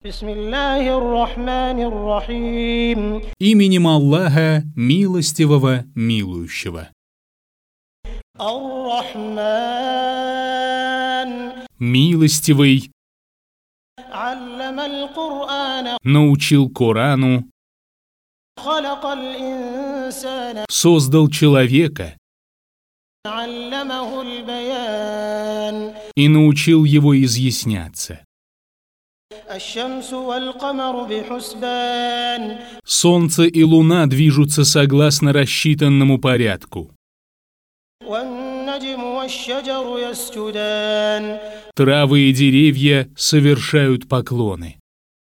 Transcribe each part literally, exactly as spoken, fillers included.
Именем Аллаха, милостивого, милующего. Милостивый научил Корану, создал человека и научил его изъясняться. Солнце и луна движутся согласно рассчитанному порядку. Травы и деревья совершают поклоны.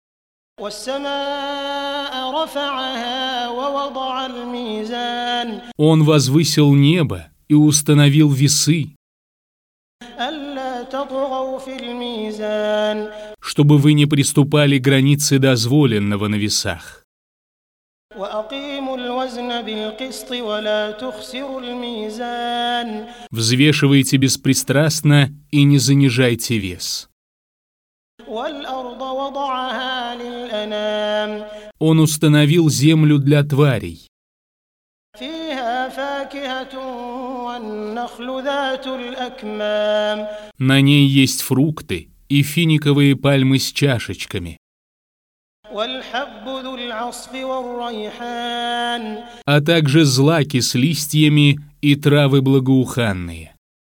Он возвысил небо и установил весы, чтобы вы не приступали границы дозволенного на весах. Взвешивайте беспристрастно и не занижайте вес. Он установил землю для тварей. На ней есть фрукты и финиковые пальмы с чашечками, а также злаки с листьями и травы благоуханные.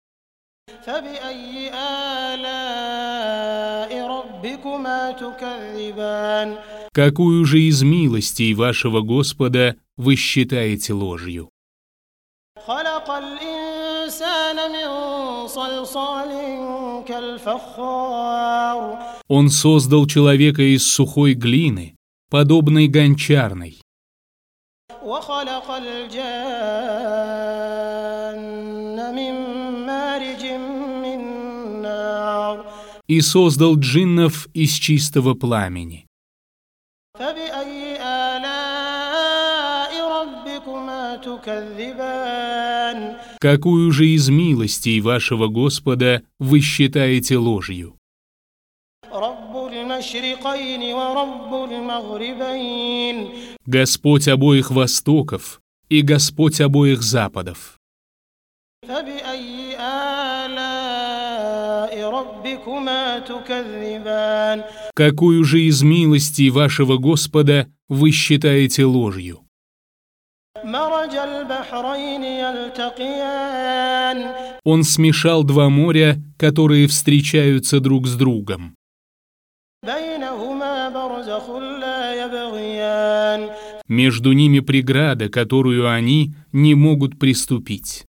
Какую же из милостей вашего Господа вы считаете ложью? Он создал человека из сухой глины, подобной гончарной. И создал джиннов из чистого пламени. Какую же из милостей вашего Господа вы считаете ложью? Господь обоих востоков и Господь обоих западов. Какую же из милостей вашего Господа вы считаете ложью? Он смешал два моря, которые встречаются друг с другом. Между ними преграда, которую они не могут приступить.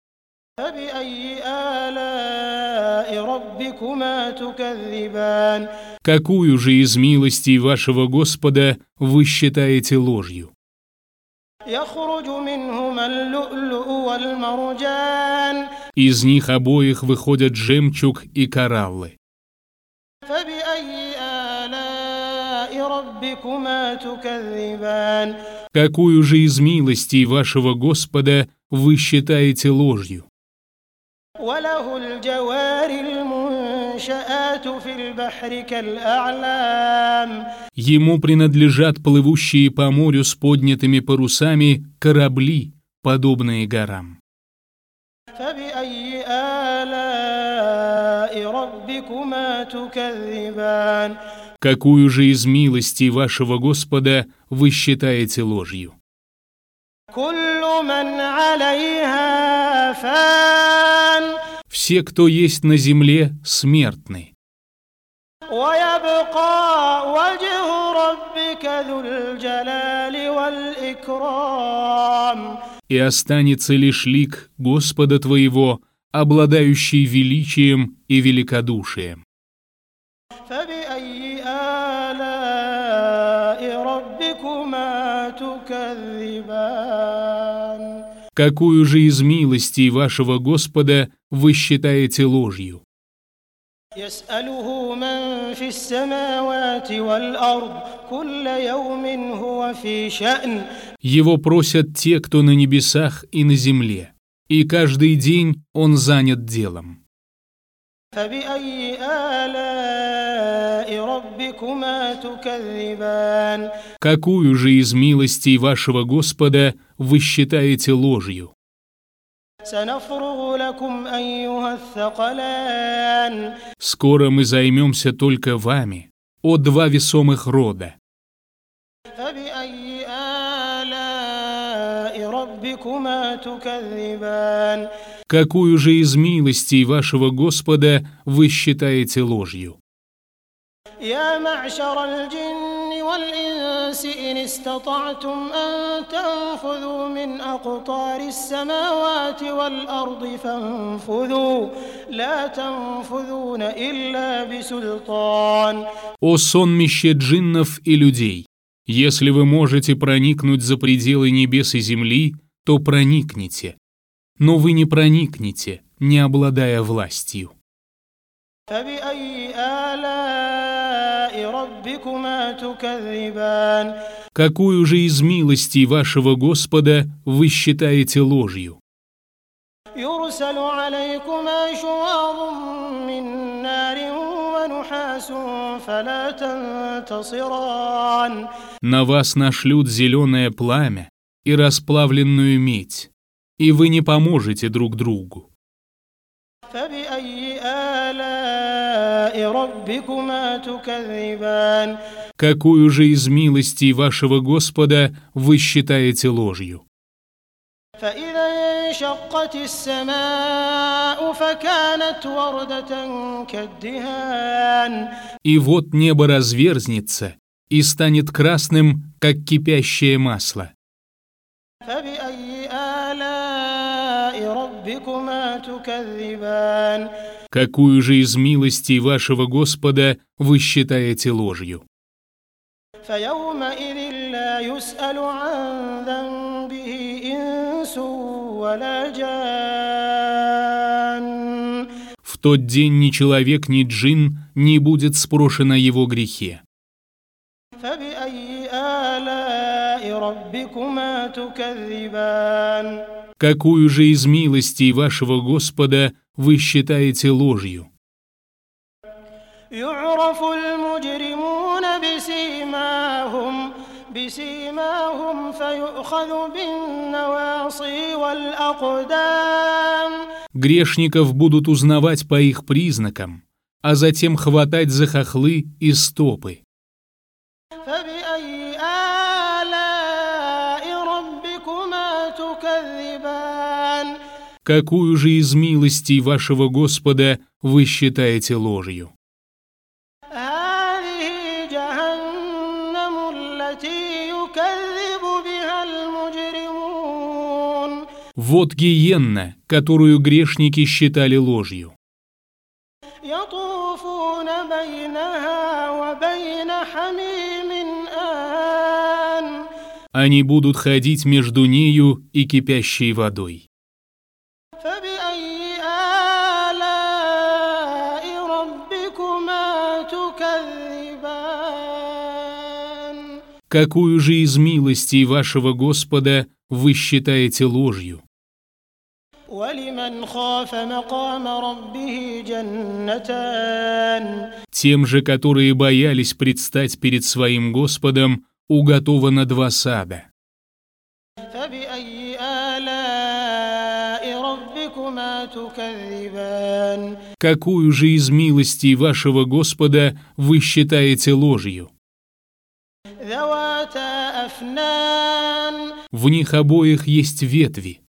Какую же из милостей вашего Господа вы считаете ложью? Из них обоих выходят жемчуг и кораллы. Какую же из милостей вашего Господа вы считаете ложью? Ему принадлежат плывущие по морю с поднятыми парусами корабли, подобные горам. Какую же из милостей вашего Господа вы считаете ложью? Все, кто есть на земле, смертны. И останется лишь лик Господа твоего, обладающий величием и великодушием. Какую же из милостей вашего Господа вы считаете ложью? Его просят те, кто на небесах и на земле, и каждый день он занят делом. فبأي آلاء ربكما تكذبان. Какую же из милостей вашего Господа вы считаете ложью? سنفرغ لكم أيها الثقلان. Скоро мы займемся только вами, о два весомых рода. فبأي آلاء ربكما تكذبان. Какую же из милостей вашего Господа вы считаете ложью? يا معشر الجن والإنس إن استطعتم أن تنفذوا من أقطار السماوات والأرض فانفذوا لا تنفذون إلا بسلطان. О сонмище джиннов и людей! Если вы можете проникнуть за пределы небес и земли, то проникните. Но вы не проникнете, не обладая властью. فبأي آلاء ربكما تكذبان. Какую же из милостей вашего Господа вы считаете ложью? يرسل عليكما شواظ من نار ونحاس فلا تنتصران. На вас нашлют зеленое пламя и расплавленную медь, и вы не поможете друг другу. فبأي آلاء ربكما تكذبان. Какую же из милостей вашего Господа вы считаете ложью? فإذا انشقت السماء فكانت وردة كالدهان. И вот небо разверзнется и станет красным, как кипящее масло. فبأي آلاء ربكما تكذبان. Какую же из милостей вашего Господа вы считаете ложью? فيومئذ لا يسأل عن ذنبه إنس ولا جان. В тот день ни человек, ни джин не будет спрошен о его грехе. فبأي آلاء ربكما تكذبان. Какую же из милостей вашего Господа вы считаете ложью? يعرف المجرمون بسيماهم بسيماهم فيؤخذ بالنواصي والأقدام. Грешников будут узнавать по их признакам, а затем хватать за хохлы и стопы. فبأي آلاء ربكما تكذبان. Какую же из милостей вашего Господа вы считаете ложью? هذه جهنم التي يكذب بها المجرمون. Вот гиенна, которую грешники считали ложью. يطوفون بينها وبين حميم آن. Они будут ходить между нею и кипящей водой. فبأي آلاء ربكما تكذبان. Какую же из милостей вашего Господа вы считаете ложью? ولمن خاف مقام ربه جنتان. Тем же, которые боялись предстать перед своим Господом, уготовано два сада. فبأي آلاء ربكما تكذبان. Какую же из милостей вашего Господа вы считаете ложью? ذواتا أفنان. В них обоих есть ветви.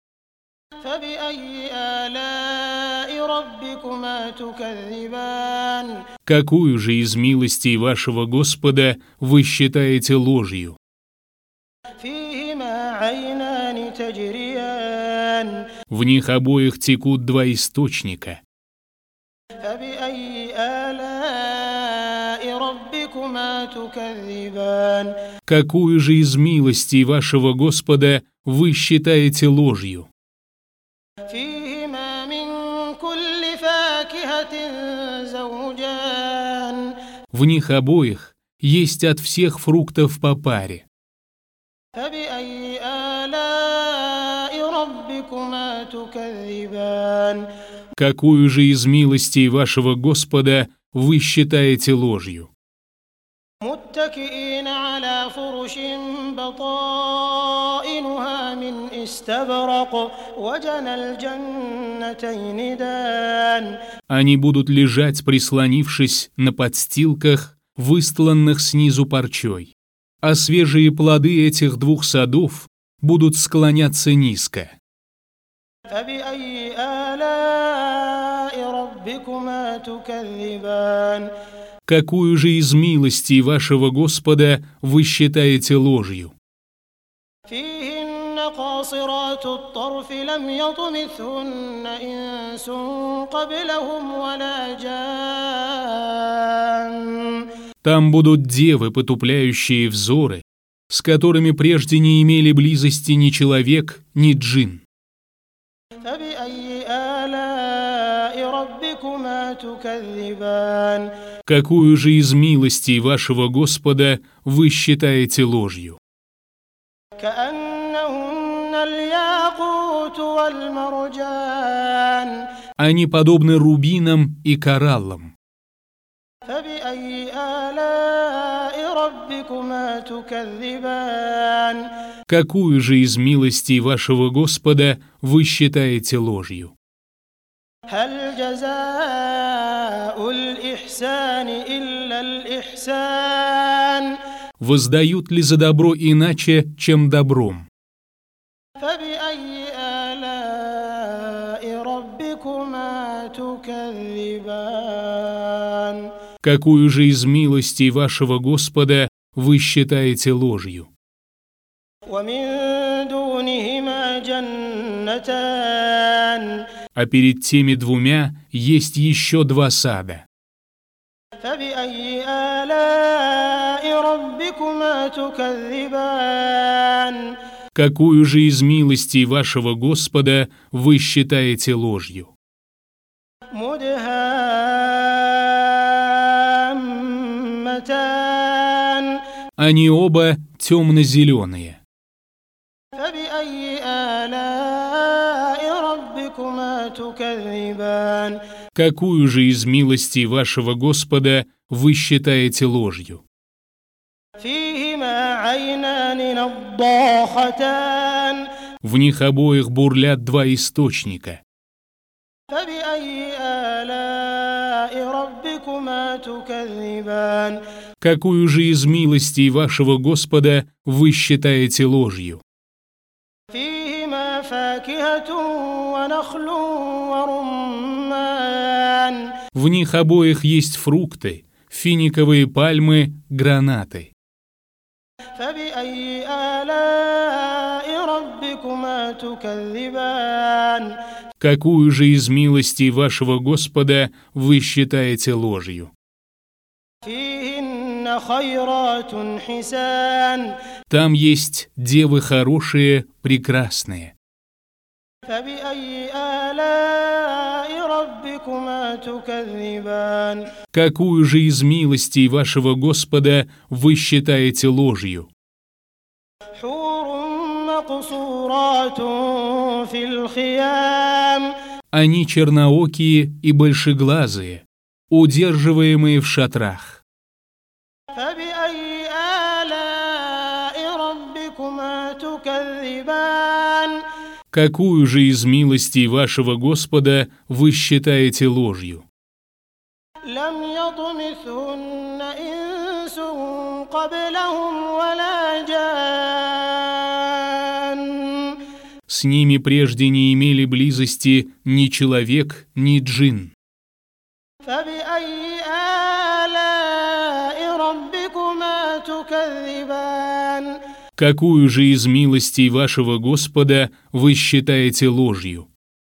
فبأي آلاء ربكما تكذبان. Какую же из милостей вашего Господа вы считаете ложью? فيهما عينان تجريان. В них обоих текут два источника. فبأي آلاء ربكما تكذبان. Какую же из милостей вашего Господа вы считаете ложью? فيهما من كل فاكهة زوجان. В них обоих есть от всех фруктов по паре. فبأي آلاء ربكما تكذبان. Какую же из милостей вашего Господа вы считаете ложью? متكئين على فرش بطائنها من استبرق وجنى الجنتين دان. Они будут лежать, прислонившись на подстилках, выстланных снизу парчой, а свежие плоды этих двух садов будут склоняться низко. فبأي آلاء ربكما تكذبان. Какую же из милостей вашего Господа вы считаете ложью? فيهن قاصرات الطرف لم يطمثهن إنس قبلهم ولا جان. Там будут девы, потупляющие взоры, с которыми прежде не имели близости ни человек, ни джин. فبأي آلاء ربكما تكذبان. Какую же из милостей вашего Господа вы считаете ложью? كأنهن الياقوت والمرجان. Они подобны рубинам и кораллам. فبأي آلاء ربكما تكذبان. Какую же из милостей вашего Господа вы считаете ложью? هل جزاء الإحسان إلا الإحسان. Воздают ли за добро иначе, чем добром? فبأي آلاء ربكما تكذبان. Какую же из милостей вашего Господа вы считаете ложью? ومن دونهما جنتان. А перед теми двумя есть еще два сада. فبأي آلاء ربكما تكذبان. Какую же из милостей вашего Господа вы считаете ложью? مدهامتان. Они оба темно-зеленые. فبأي آلاء ربكما تكذبان. Какую же из милостей вашего Господа вы считаете ложью? فيهما عينان نضاختان. В них обоих бурлят два источника. فبأي آلاء ربكما تكذبان. Какую же из милостей вашего Господа вы считаете ложью? فيهما فاكهة ونخل ورمان. В них обоих есть фрукты, финиковые пальмы, гранаты. فبأي آلاء ربكما تكذبان. Какую же из милостей вашего Господа вы считаете ложью? فيهن خيرات حسان. Там есть девы хорошие, прекрасные. فبأي آلاء ربكما تكذبان. Какую же из милостей вашего Господа вы считаете ложью? حور مقصورات في الخيام. Они черноокие и большеглазые, удерживаемые в шатрах. فبأي آلاء ربكما تكذبان. Какую же из милостей вашего Господа вы считаете ложью? لم يطمثهن إنس قبلهم ولا جان. С ними прежде не имели близости ни человек, ни джин. فبأي آلاء ربكما تكذبان. Какую же из милостей вашего Господа вы считаете ложью?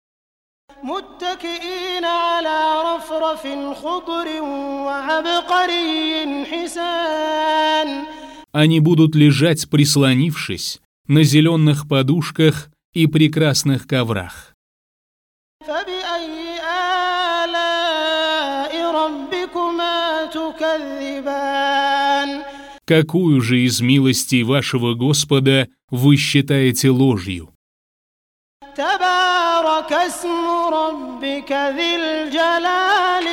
متكئين على رفرف خضر وعبقري حسان. Они будут лежать, прислонившись, на зеленых подушках и прекрасных коврах. فبأي آلاء ربكما تكذبان. Какую же из милостей вашего Господа вы считаете ложью? تبارك اسم ربك ذي الجلال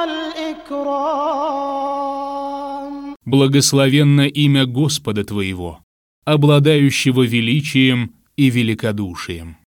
والإكرام. Благословенно имя Господа твоего, обладающего величием и великодушием.